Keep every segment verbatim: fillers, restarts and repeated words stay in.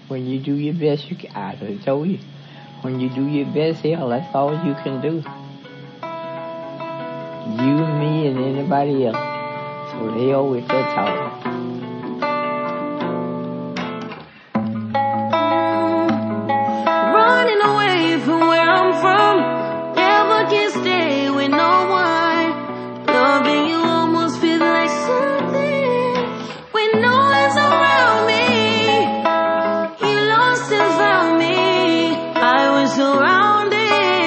When you do your best, you can, I done told you. When you do your best, hell, that's all you can do. You, me, and anybody else. So hell with that talk. Running away from where I'm from. Never can stay with no one. Loving you almost feels like something when no one's around me. You lost and found me. I was surrounded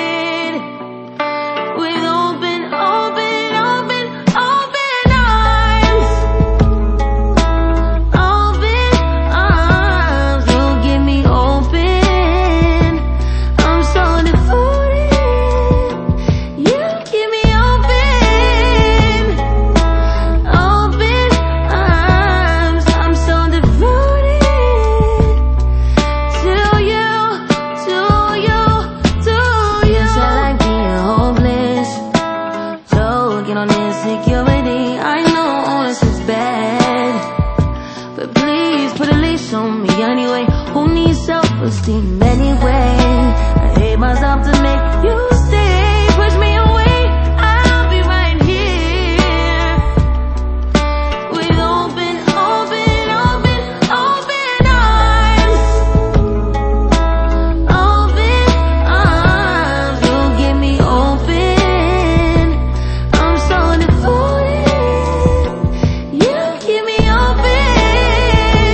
with open, open, open, open arms. Open arms. You give me open. I'm so devoted. You give me open. Open arms. I'm so devoted to you, to you, to you. It's like being hopeless. Choking on insecurity. I know this is bad, but please put a leash on me anyway. Who needs self-esteem anyway? I hate myself to make you stay. Push me away, I'll be right here with open, open, open, open arms. Open arms. You give me open. I'm so devoted. You give me open.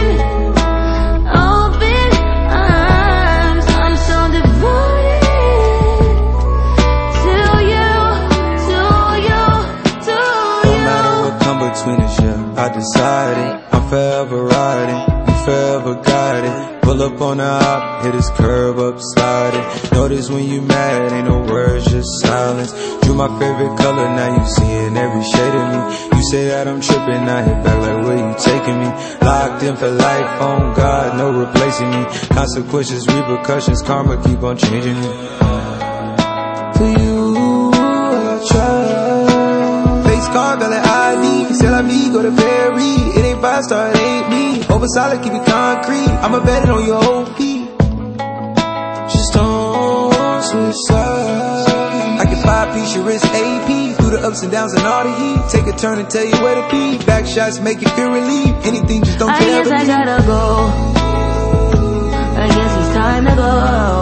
Open arms. I'm so devoted to you, to you, to No you. matter what come between us, yeah, I decided I'm forever riding, you forever guiding. Pull up on the op, hit this curb up sliding. Notice when you mad, ain't no words, just silence. Drew my favorite color, now you seeing every shade of me. You say that I'm tripping, I hit back like where you taking me. Locked in for life, on God, no replacing me. Consequences, repercussions, karma keep on changing me. For you, I try. Face card, got an I D. Said I me, go to Perry. It ain't five star, it ain't me. Over solid, keep it concrete. I'ma bet it on your O P. Just don't switch sides. I can five piece your wrist A P. Through the ups and downs and all the heat. Take a turn and tell you where to be. Back shots make you feel relieved. Anything, just don't I tell guess me. I gotta go. I guess it's time to go.